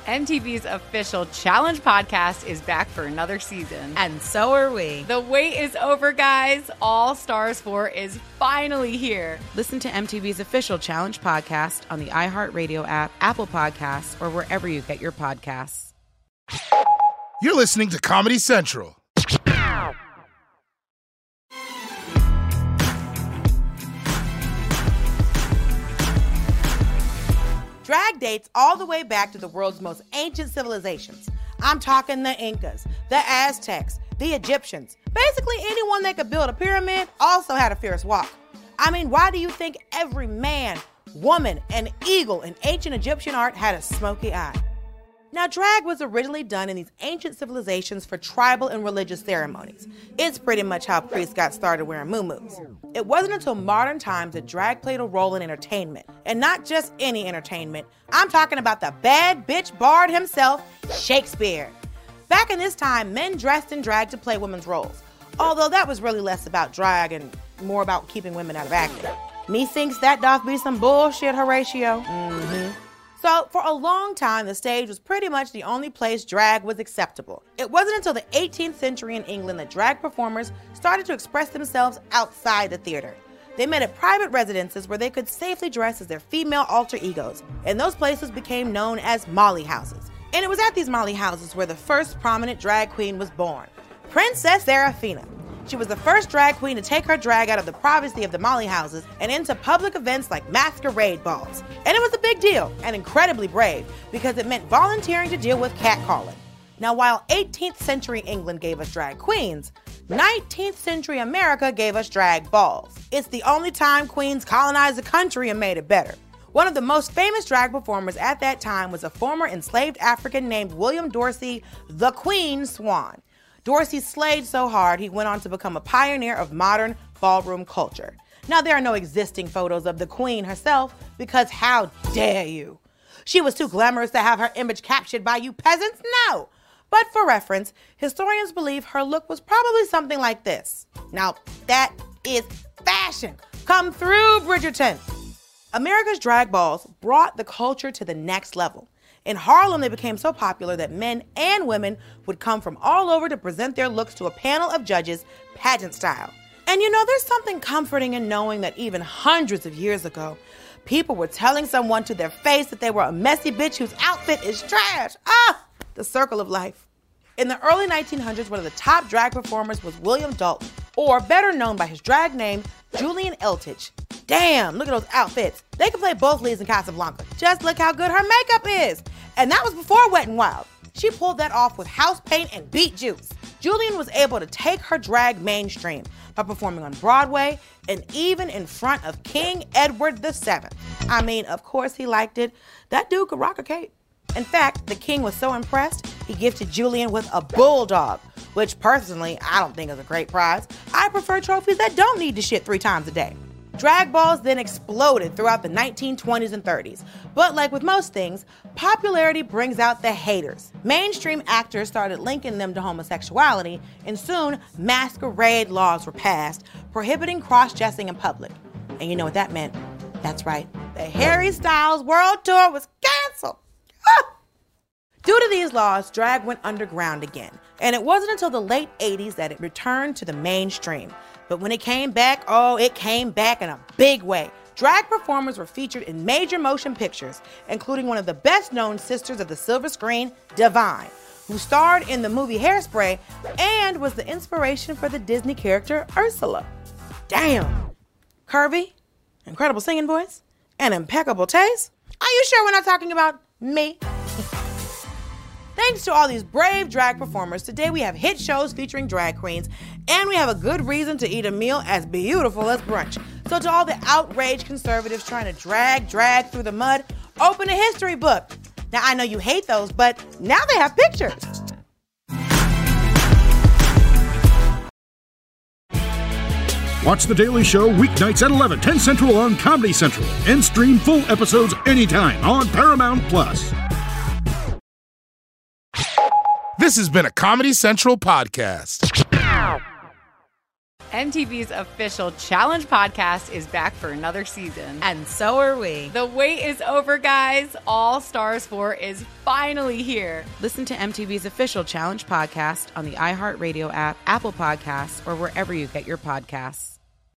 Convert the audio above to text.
MTV's official Challenge podcast is back for another season. And so are we. The wait is over, guys. All Stars 4 is finally here. Listen to MTV's official Challenge podcast on the iHeartRadio app, Apple Podcasts, or wherever you get your podcasts. You're listening to Comedy Central. Drag dates all the way back to the world's most ancient civilizations. I'm talking the Incas, the Aztecs, the Egyptians. Basically, anyone that could build a pyramid also had a fierce walk. I mean, why do you think every man, woman, and eagle in ancient Egyptian art had a smoky eye? Now, drag was originally done in these ancient civilizations for tribal and religious ceremonies. It's pretty much how priests got started wearing muumuus. It wasn't until modern times that drag played a role in entertainment. And not just any entertainment. I'm talking about the bad bitch bard himself, Shakespeare. Back in this time, men dressed in drag to play women's roles. Although that was really less about drag and more about keeping women out of acting. Methinks that doth be some bullshit, Horatio. So, for a long time, the stage was pretty much the only place drag was acceptable. It wasn't until the 18th century in England that drag performers started to express themselves outside the theater. They met at private residences where they could safely dress as their female alter egos, and those places became known as Molly houses. And it was at these Molly houses where the first prominent drag queen was born, Princess Seraphina. She was the first drag queen to take her drag out of the privacy of the Molly houses and into public events like masquerade balls. And it was a big deal and incredibly brave because it meant volunteering to deal with catcalling. Now, while 18th century England gave us drag queens, 19th century America gave us drag balls. It's the only time queens colonized the country and made it better. One of the most famous drag performers at that time was a former enslaved African named William Dorsey, the Queen Swan. Dorsey slayed so hard, he went on to become a pioneer of modern ballroom culture. Now, there are no existing photos of the queen herself, because how dare you? She was too glamorous to have her image captured by you peasants? No! But for reference, historians believe her look was probably something like this. Now, that is fashion. Come through, Bridgerton! America's drag balls brought the culture to the next level. In Harlem, they became so popular that men and women would come from all over to present their looks to a panel of judges, pageant style. And you know, there's something comforting in knowing that even hundreds of years ago, people were telling someone to their face that they were a messy bitch whose outfit is trash. The circle of life. In the early 1900s, one of the top drag performers was William Dalton, or better known by his drag name, Julian Eltich. Damn, look at those outfits. They could play both leads in Casablanca. Just look how good her makeup is. And that was before Wet n Wild. She pulled that off with house paint and beet juice. Julian was able to take her drag mainstream by performing on Broadway and even in front of King Edward VII. I mean, of course he liked it. That dude could rock a cape. In fact, the king was so impressed, he gifted Julian with a bulldog, which personally, I don't think is a great prize. I prefer trophies that don't need to shit 3 times a day. Drag balls then exploded throughout the 1920s and 30s. But like with most things, popularity brings out the haters. Mainstream actors started linking them to homosexuality, and soon masquerade laws were passed prohibiting cross-dressing in public. And you know what that meant? That's right, the Harry Styles World Tour was canceled. Due to these laws, drag went underground again, and it wasn't until the late 80s that it returned to the mainstream. But when it came back, it came back in a big way. Drag performers were featured in major motion pictures, including one of the best-known sisters of the silver screen, Divine, who starred in the movie Hairspray and was the inspiration for the Disney character Ursula. Damn! Curvy, incredible singing voice, and impeccable taste? Are you sure we're not talking about me? Thanks to all these brave drag performers, today we have hit shows featuring drag queens, and we have a good reason to eat a meal as beautiful as brunch. So to all the outraged conservatives trying to drag through the mud, open a history book. Now, I know you hate those, but now they have pictures. Watch The Daily Show weeknights at 11, 10 Central on Comedy Central, and stream full episodes anytime on Paramount+. This has been a Comedy Central podcast. MTV's official Challenge podcast is back for another season. And so are we. The wait is over, guys. All Stars 4 is finally here. Listen to MTV's official Challenge podcast on the iHeartRadio app, Apple Podcasts, or wherever you get your podcasts.